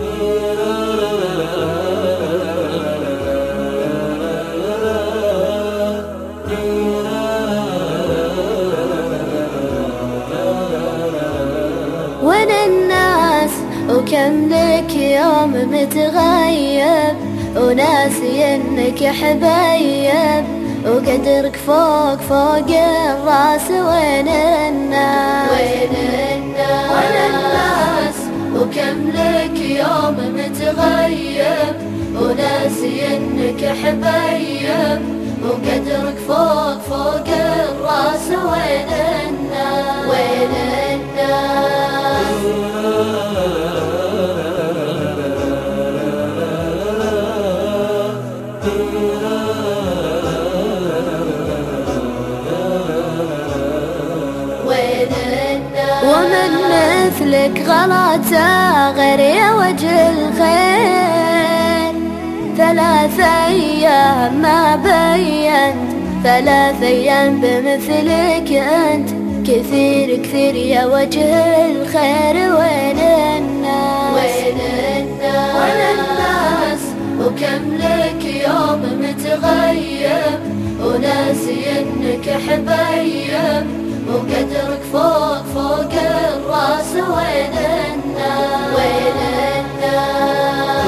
وين الناس وكم لك يوم متغيب وناسي انك حبيب وقدرك فوق فوق الراس. وين الناس وين الناس وكم لك يوم متغيب وناسي انك حبيب وقدرك فوق فوق الراس. وين الناس وين الناس ومن مثلك غلطة غير يا وجه الخير. 3 أيام ما بينت 3 أيام بمثلك أنت كثير كثير يا وجه الخير. وين الناس وين الناس وين الناس وكم لك يوم متغيب وناسي انك حبيب وقدرك فوق فوق الراس. وين الناس وين الناس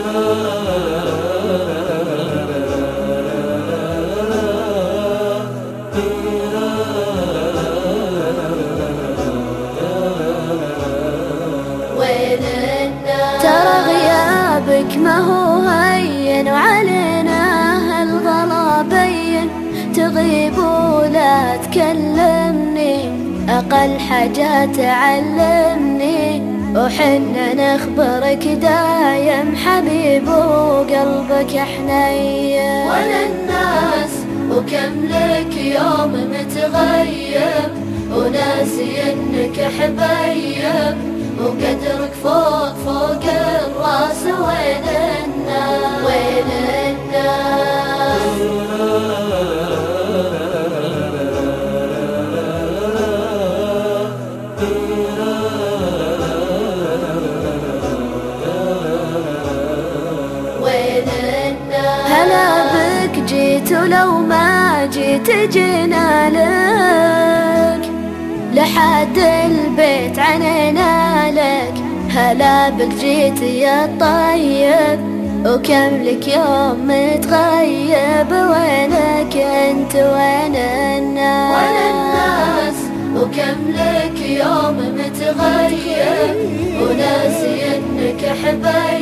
وين الناس ترى غيابك ما هو هين وعلينا هالغلا بين. تغيب ولا تكلمني أقل حاجة تعلمني وحنا نخبرك دايم حبيب وقلبك حنين. وين الناس وكم لك يوم متغيب وناسي انك حبيب وقدرك فوق فوق الراس. وين الناس وين الناس هلا بك جيت ولو ما جيت جينا لك لحد البيت عنينا لك. هلا بك جيت يا طيب وكم لك يوم متغيب. وينك انت وين الناس وين الناس وكم لك يوم متغيب وناسي انك حبيب